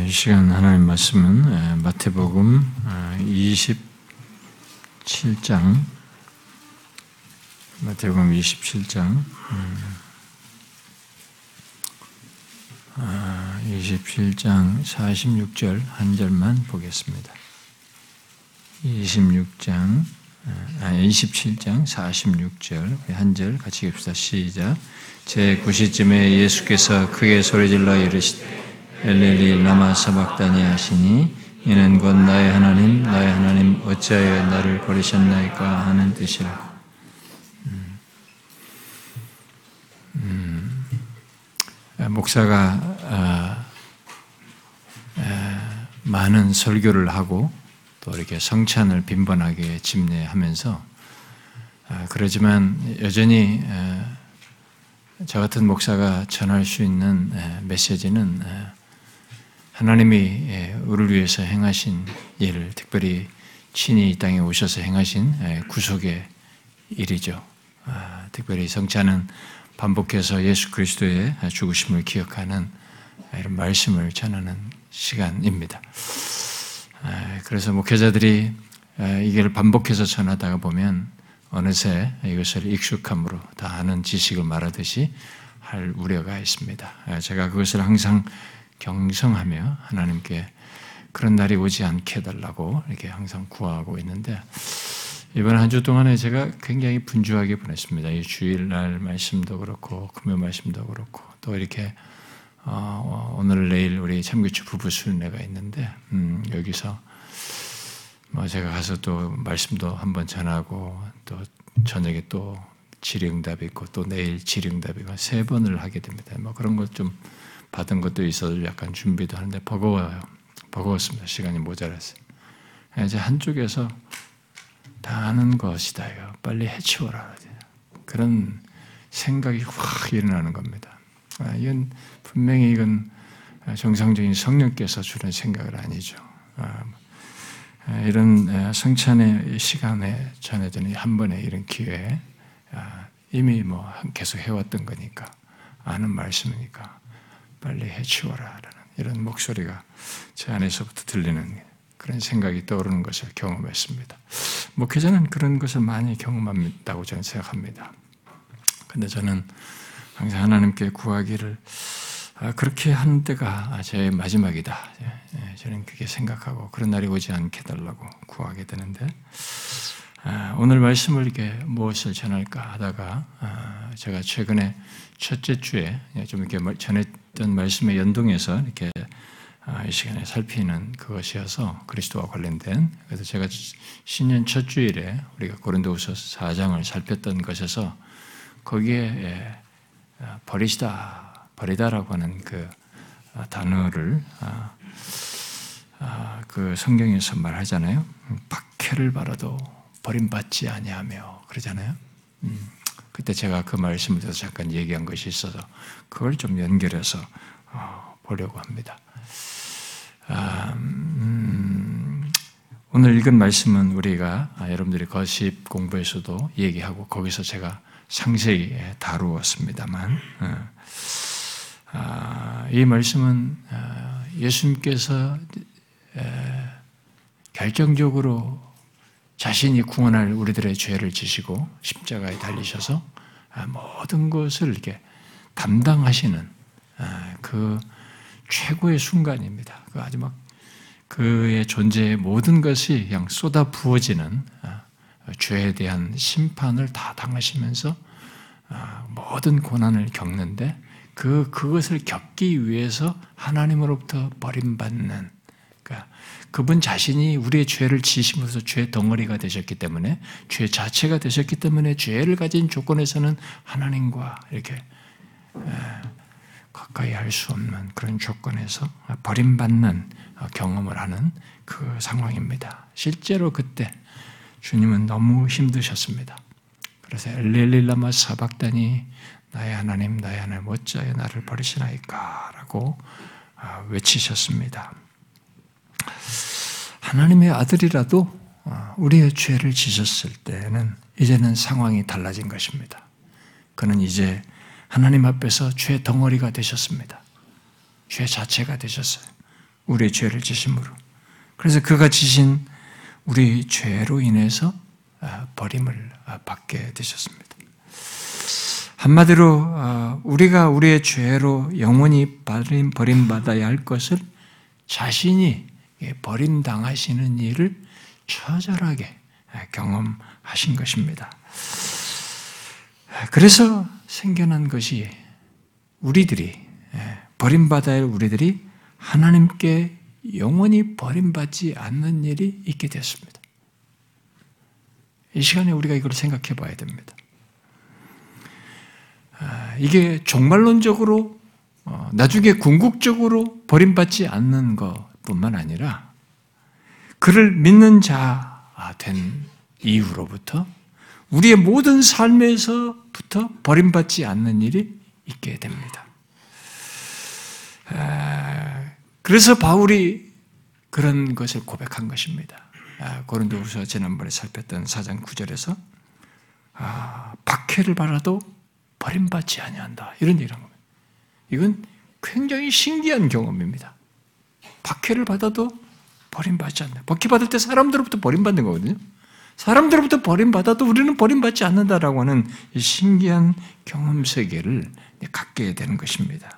이 시간 하나님 말씀은 마태복음 27장, 마태복음 27장 27장 46절 한 절만 보겠습니다. 27장 46절 한 절 같이 읽읍시다. 시작. 제9시쯤에 예수께서 크게 소리질러 이르시되 엘렐리 라마 사박다니 하시니 이는 곧 나의 하나님 어찌하여 나를 버리셨나이까 하는 뜻이라. 목사가 많은 설교를 하고 또 이렇게 성찬을 빈번하게 집례하면서 그러지만 여전히 저 같은 목사가 전할 수 있는 메시지는 하나님이 우리를 위해서 행하신 일을, 특별히 친히 이 땅에 오셔서 행하신 구속의 일이죠. 특별히 성찬은 반복해서 예수 그리스도의 죽으심을 기억하는 이런 말씀을 전하는 시간입니다. 그래서 목회자들이 이걸 반복해서 전하다가 보면 어느새 이것을 익숙함으로 다 아는 지식을 말하듯이 할 우려가 있습니다. 제가 그것을 항상 경성하며 하나님께 그런 날이 오지 않게 해달라고 이렇게 항상 구하고 있는데, 이번 한 주 동안에 제가 굉장히 분주하게 보냈습니다. 이 주일날 말씀도 그렇고 금요 말씀도 그렇고 또 이렇게 오늘 내일 우리 참교추 부부 순례가 있는데 여기서 제가 가서 또 말씀도 한번 전하고 또 저녁에 또 질의응답이 있고 또 내일 질의응답이고 3번을 하게 됩니다. 그런 것 좀 받은 것도 있어서 약간 준비도 하는데 버거웠습니다. 시간이 모자랐어요. 이제 한쪽에서 다 아는 것이다요. 빨리 해치워라. 그런 생각이 확 일어나는 겁니다. 이건 분명히 정상적인 성령께서 주는 생각은 아니죠. 이런 성찬의 시간에 전해지는 한 번의 이런 기회에 이미 계속 해왔던 거니까, 아는 말씀이니까 빨리 해치워라라는 이런 목소리가 제 안에서부터 들리는 그런 생각이 떠오르는 것을 경험했습니다. 목회자는 그런 것을 많이 경험한다고 저는 생각합니다. 근데 저는 항상 하나님께 구하기를 그렇게 하는 때가 제 마지막이다. 저는 그렇게 생각하고 그런 날이 오지 않게 해달라고 구하게 되는데, 오늘 말씀을 이렇게 무엇을 전할까 하다가 제가 최근에 첫째 주에 좀 이렇게 전했던 말씀에 연동해서 이렇게 이 시간에 살피는 그것이어서 그리스도와 관련된, 그래서 제가 신년 첫 주일에 우리가 고린도후서 4장을 살폈던 것에서 거기에 버리다라고 하는 그 단어를 그 성경에서 말하잖아요. 박해를 받아도 버림받지 아니하며 그러잖아요. 그때 제가 그 말씀을 들어서 잠깐 얘기한 것이 있어서 그걸 좀 연결해서 보려고 합니다. 오늘 읽은 말씀은 우리가 여러분들이 거십 공부에서도 얘기하고 거기서 제가 상세히 다루었습니다만, 이 말씀은 예수님께서 결정적으로 자신이 구원할 우리들의 죄를 지시고 십자가에 달리셔서 모든 것을 이렇게 담당하시는 그 최고의 순간입니다. 그 아주 그의 존재의 모든 것이 그냥 쏟아 부어지는 죄에 대한 심판을 다 당하시면서 모든 고난을 겪는데 그것을 겪기 위해서 하나님으로부터 버림받는, 그러니까 그분 자신이 우리의 죄를 지심으로써 죄 덩어리가 되셨기 때문에, 죄 자체가 되셨기 때문에 죄를 가진 조건에서는 하나님과 이렇게 가까이 할 수 없는 그런 조건에서 버림받는 경험을 하는 그 상황입니다. 실제로 그때 주님은 너무 힘드셨습니다. 그래서 엘렐리 라마 사박다니 나의 하나님 어찌하여 나를 버리시나이까 라고 외치셨습니다. 하나님의 아들이라도 우리의 죄를 지셨을 때는 이제는 상황이 달라진 것입니다. 그는 이제 하나님 앞에서 죄 덩어리가 되셨습니다. 죄 자체가 되셨어요. 우리의 죄를 지심으로. 그래서 그가 지신 우리 죄로 인해서 버림을 받게 되셨습니다. 한마디로 우리가 우리의 죄로 영원히 버림받아야 할 것을 자신이 버림당하시는 일을 처절하게 경험하신 것입니다. 그래서 생겨난 것이 우리들이 버림받아야 할 우리들이 하나님께 영원히 버림받지 않는 일이 있게 됐습니다. 이 시간에 우리가 이걸 생각해 봐야 됩니다. 이게 종말론적으로 나중에 궁극적으로 버림받지 않는 것뿐만 아니라 그를 믿는 자 된 이후로부터 우리의 모든 삶에서부터 버림받지 않는 일이 있게 됩니다. 그래서 바울이 그런 것을 고백한 것입니다. 고린도후서 지난번에 살폈던 4장 9절에서 박해를 받아도 버림받지 아니한다 이런 얘기를 한 겁니다. 이건 굉장히 신기한 경험입니다. 박해를 받아도 버림받지 않는다. 박해받을 때 사람들로부터 버림받는 거거든요. 사람들로부터 버림받아도 우리는 버림받지 않는다라고 하는 이 신기한 경험 세계를 갖게 되는 것입니다.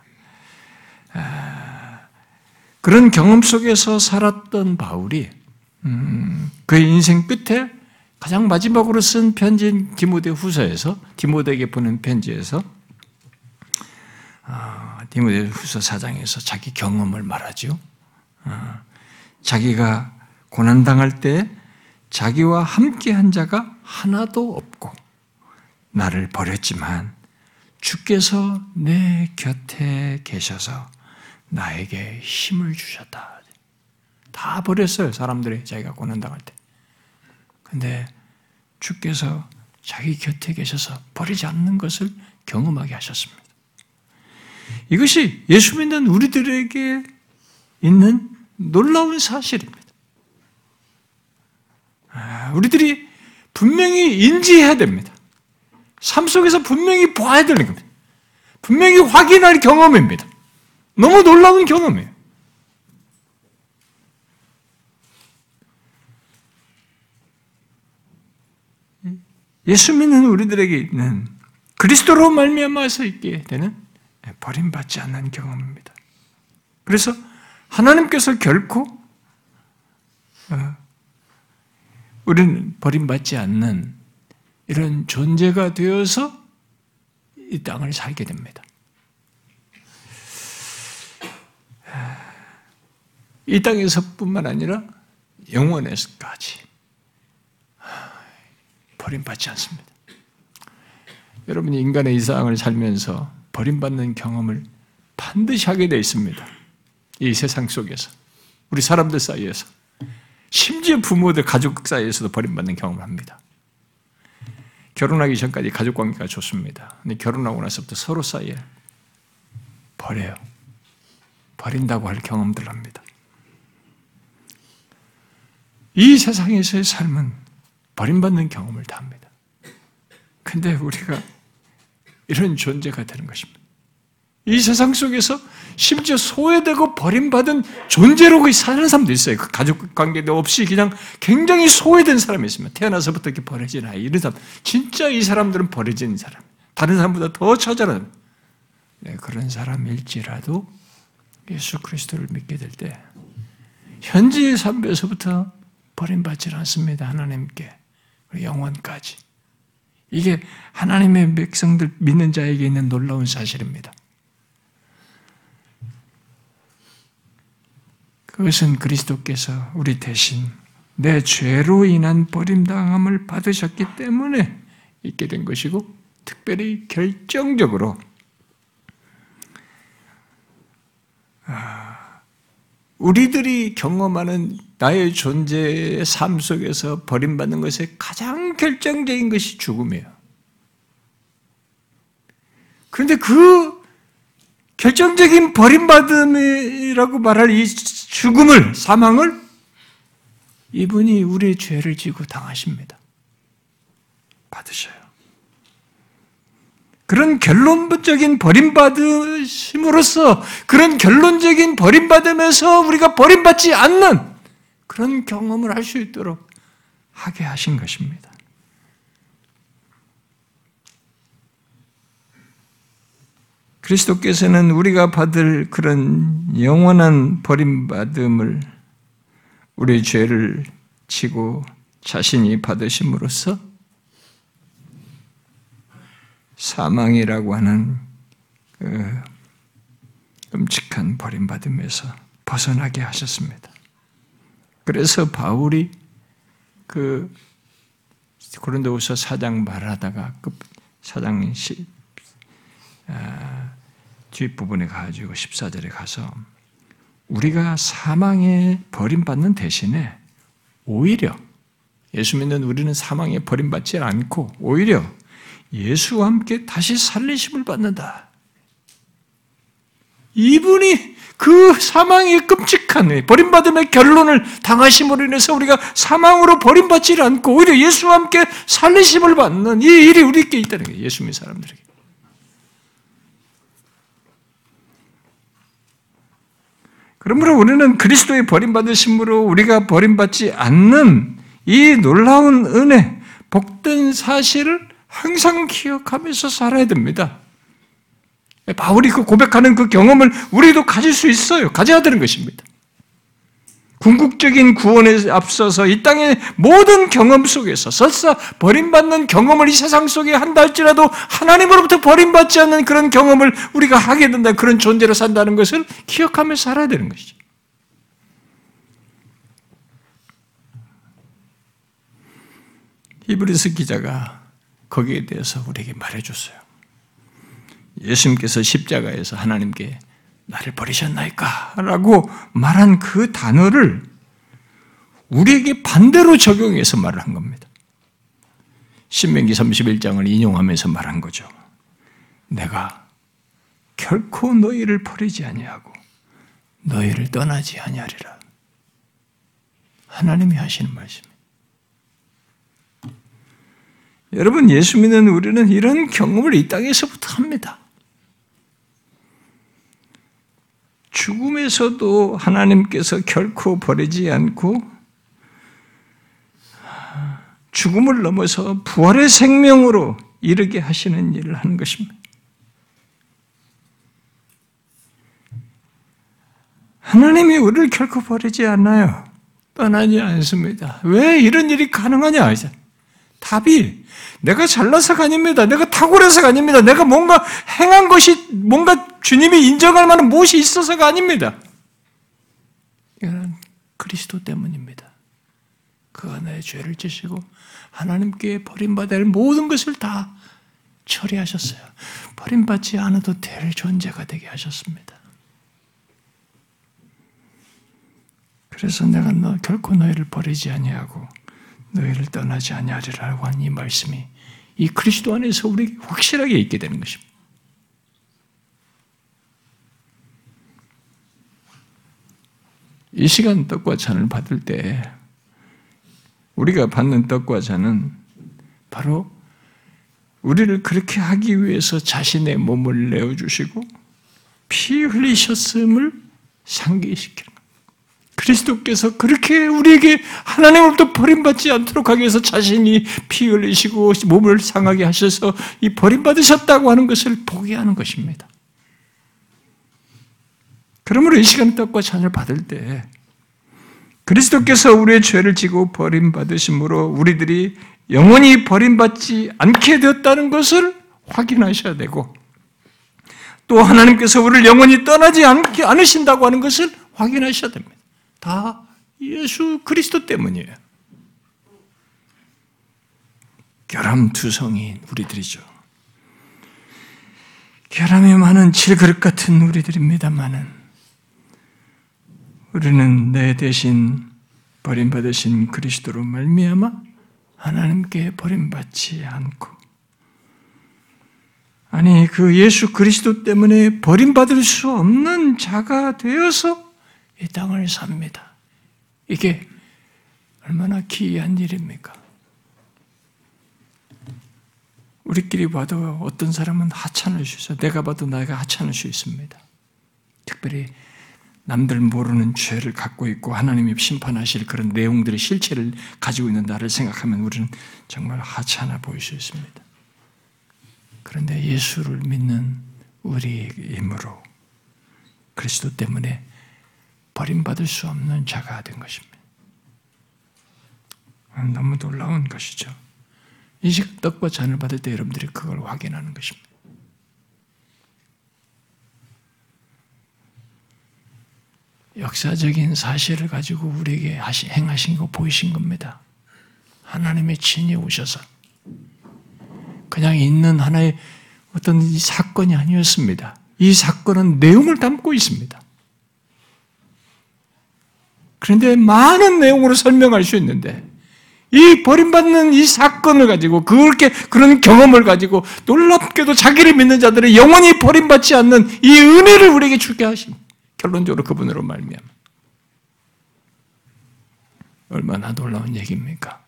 그런 경험 속에서 살았던 바울이 그의 인생 끝에 가장 마지막으로 쓴 편지인 디모데후서에서 디모데에게 보낸 편지에서 디모데후서 4장에서 자기 경험을 말하죠. 자기가 고난당할 때 자기와 함께한 자가 하나도 없고 나를 버렸지만 주께서 내 곁에 계셔서 나에게 힘을 주셨다. 다 버렸어요. 사람들이 자기가 고난당할 때. 근데 주께서 자기 곁에 계셔서 버리지 않는 것을 경험하게 하셨습니다. 이것이 예수 믿는 우리들에게 있는 놀라운 사실입니다. 우리들이 분명히 인지해야 됩니다. 삶 속에서 분명히 봐야 되는 겁니다. 분명히 확인할 경험입니다. 너무 놀라운 경험이에요. 예수 믿는 우리들에게 있는 그리스도로 말미암아서 있게 되는 버림받지 않는 경험입니다. 그래서 하나님께서 결코 우리는 버림받지 않는 이런 존재가 되어서 이 땅을 살게 됩니다. 이 땅에서뿐만 아니라 영원에서까지 버림받지 않습니다. 여러분이 인간의 이 세상을 살면서 버림받는 경험을 반드시 하게 되어 있습니다. 이 세상 속에서 우리 사람들 사이에서 심지어 부모들 가족 사이에서도 버림받는 경험을 합니다. 결혼하기 전까지 가족 관계가 좋습니다. 근데 결혼하고 나서부터 서로 사이에 버려요. 버린다고 할 경험들을 합니다. 이 세상에서의 삶은 버림받는 경험을 다 합니다. 근데 우리가 이런 존재가 되는 것입니다. 이 세상 속에서 심지어 소외되고 버림받은 존재로 사는 사람도 있어요. 그 가족 관계도 없이 그냥 굉장히 소외된 사람이 있습니다. 태어나서부터 이렇게 버려진 아이, 이런 사람. 진짜 이 사람들은 버려진 사람. 다른 사람보다 더 처절한 그런 사람일지라도 예수 그리스도를 믿게 될 때 현지의 삶에서부터 버림받지 않습니다. 하나님께. 영원까지. 이게 하나님의 백성들 믿는 자에게 있는 놀라운 사실입니다. 그것은 그리스도께서 우리 대신 내 죄로 인한 버림당함을 받으셨기 때문에 있게 된 것이고 특별히 결정적으로 우리들이 경험하는 나의 존재의 삶 속에서 버림받는 것의 가장 결정적인 것이 죽음이에요. 그런데 그 결정적인 버림받음이라고 말할 이 죽음을, 사망을 이분이 우리의 죄를 지고 당하십니다. 받으셔요. 그런 결론적인 버림받으심으로써 그런 결론적인 버림받음에서 우리가 버림받지 않는 그런 경험을 할 수 있도록 하게 하신 것입니다. 그리스도께서는 우리가 받을 그런 영원한 버림받음을 우리의 죄를 지고 자신이 받으심으로써 사망이라고 하는 그 끔찍한 버림받음에서 벗어나게 하셨습니다. 그래서 바울이 그 고린도후서 4장 말하다가 4장 뒷부분에 가지고 14절에 가서 우리가 사망에 버림받는 대신에 오히려 예수 믿는 우리는 사망에 버림받지 않고 오히려 예수와 함께 다시 살리심을 받는다. 이분이 그 사망의 끔찍한 버림받음의 결론을 당하심으로 인해서 우리가 사망으로 버림받지 않고 오히려 예수와 함께 살리심을 받는 이 일이 우리에게 있다는 거예요. 예수 믿는 사람들에게. 그러므로 우리는 그리스도의 버림받으심으로 우리가 버림받지 않는 이 놀라운 은혜, 복된 사실을 항상 기억하면서 살아야 됩니다. 바울이 그 고백하는 그 경험을 우리도 가질 수 있어요. 가져야 되는 것입니다. 궁극적인 구원에 앞서서 이 땅의 모든 경험 속에서 설사 버림받는 경험을 이 세상 속에 한다 할지라도 하나님으로부터 버림받지 않는 그런 경험을 우리가 하게 된다. 그런 존재로 산다는 것을 기억하면서 살아야 되는 것이죠. 히브리서 기자가 거기에 대해서 우리에게 말해줬어요. 예수님께서 십자가에서 하나님께 나를 버리셨나이까? 라고 말한 그 단어를 우리에게 반대로 적용해서 말을 한 겁니다. 신명기 31장을 인용하면서 말한 거죠. 내가 결코 너희를 버리지 아니하고 너희를 떠나지 아니하리라. 하나님이 하시는 말씀입니다. 여러분, 예수 믿는 우리는 이런 경험을 이 땅에서부터 합니다. 죽음에서도 하나님께서 결코 버리지 않고 죽음을 넘어서 부활의 생명으로 이르게 하시는 일을 하는 것입니다. 하나님이 우리를 결코 버리지 않아요. 떠나지 않습니다. 왜 이런 일이 가능하냐? 답이 내가 잘나서가 아닙니다. 내가 탁월해서가 아닙니다. 내가 뭔가 행한 것이 뭔가 주님이 인정할 만한 무엇이 있어서가 아닙니다. 이거는 그리스도 때문입니다. 그가 나의 죄를 지시고 하나님께 버림받아야 할 모든 것을 다 처리하셨어요. 버림받지 않아도 될 존재가 되게 하셨습니다. 그래서 내가 결코 너희를 버리지 아니하고 너희를 떠나지 아니하리라고 한 이 말씀이 이 그리스도 안에서 우리에게 확실하게 있게 되는 것입니다. 이 시간 떡과 잔을 받을 때 우리가 받는 떡과 잔은 바로 우리를 그렇게 하기 위해서 자신의 몸을 내어주시고 피 흘리셨음을 상기시키는 거예요. 그리스도께서 그렇게 우리에게 하나님으로부터 버림받지 않도록 하기 위해서 자신이 피 흘리시고 몸을 상하게 하셔서 이 버림받으셨다고 하는 것을 보게 하는 것입니다. 그러므로 이 시간 떡과 잔을 받을 때 그리스도께서 우리의 죄를 지고 버림받으심으로 우리들이 영원히 버림받지 않게 되었다는 것을 확인하셔야 되고 또 하나님께서 우리를 영원히 떠나지 않으신다고 하는 것을 확인하셔야 됩니다. 다 예수 그리스도 때문이에요. 결함투성이인 우리들이죠. 결함이 많은 질그릇 같은 우리들입니다마는 우리는 내 대신 버림받으신 그리스도로 말미암아 하나님께 버림받지 않고 아니 그 예수 그리스도 때문에 버림받을 수 없는 자가 되어서 이 땅을 삽니다. 이게 얼마나 기이한 일입니까? 우리끼리 봐도 어떤 사람은 하찮을 수 있어요. 내가 봐도 내가 하찮을 수 있습니다. 특별히 남들 모르는 죄를 갖고 있고 하나님이 심판하실 그런 내용들의 실체를 가지고 있는 나를 생각하면 우리는 정말 하찮아 보일 수 있습니다. 그런데 예수를 믿는 우리의 힘으로 그리스도 때문에 버림받을 수 없는 자가 된 것입니다. 너무 놀라운 것이죠. 이 시간 떡과 잔을 받을 때 여러분들이 그걸 확인하는 것입니다. 역사적인 사실을 가지고 우리에게 행하신 거 보이신 겁니다. 하나님의 친히 오셔서 그냥 있는 하나의 어떤 이 사건이 아니었습니다. 이 사건은 내용을 담고 있습니다. 그런데 많은 내용으로 설명할 수 있는데 이 버림받는 이 사건을 가지고 그런 경험을 가지고 놀랍게도 자기를 믿는 자들의 영원히 버림받지 않는 이 은혜를 우리에게 주게 하신 결론적으로 그분으로 말미암아 얼마나 놀라운 얘기입니까?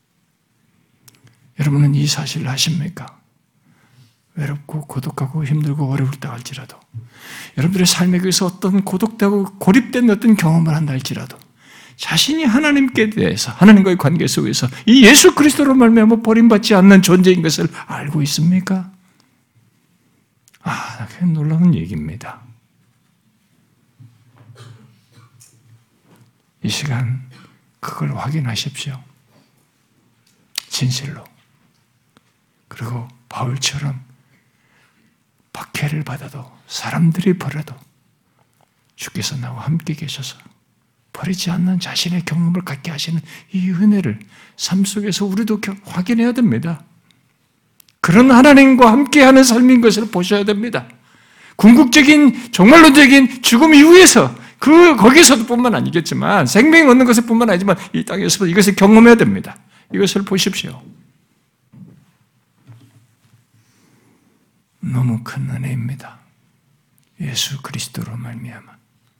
여러분은 이 사실을 아십니까? 외롭고 고독하고 힘들고 어려울다 할지라도 여러분들의 삶에 의해서 어떤 고독되고 고립된 어떤 경험을 한다 할지라도 자신이 하나님께 대해서 하나님과의 관계 속에서 이 예수 그리스도로 말미암아 버림받지 않는 존재인 것을 알고 있습니까? 그게 놀라운 얘기입니다. 이 시간 그걸 확인하십시오. 진실로. 그리고 바울처럼 박해를 받아도 사람들이 버려도 주께서 나와 함께 계셔서 버리지 않는 자신의 경험을 갖게 하시는 이 은혜를 삶 속에서 우리도 확인해야 됩니다. 그런 하나님과 함께하는 삶인 것을 보셔야 됩니다. 궁극적인 종말론적인 죽음 이후에서 거기서도 뿐만 아니겠지만 생명이 얻는 것을 뿐만 아니지만 이 땅에서도 이것을 경험해야 됩니다. 이것을 보십시오. 너무 큰 은혜입니다. 예수 그리스도로 말미암아.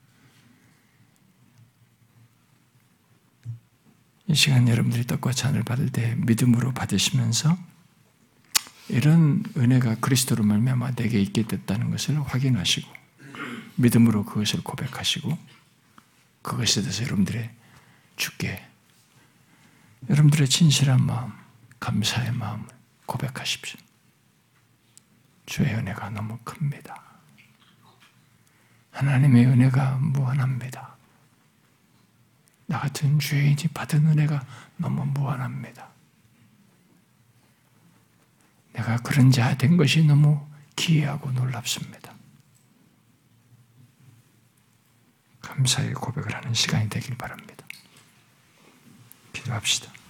이 시간 여러분들이 떡과 잔을 받을 때 믿음으로 받으시면서 이런 은혜가 그리스도로 말미암아 내게 있게 됐다는 것을 확인하시고 믿음으로 그것을 고백하시고 그것에 대해서 주께 여러분들의 진실한 마음, 감사의 마음을 고백하십시오. 주의 은혜가 너무 큽니다. 하나님의 은혜가 무한합니다. 나 같은 죄인이 받은 은혜가 너무 무한합니다. 내가 그런 자 된 것이 너무 기이하고 놀랍습니다. 감사의 고백을 하는 시간이 되길 바랍니다. 기도합시다.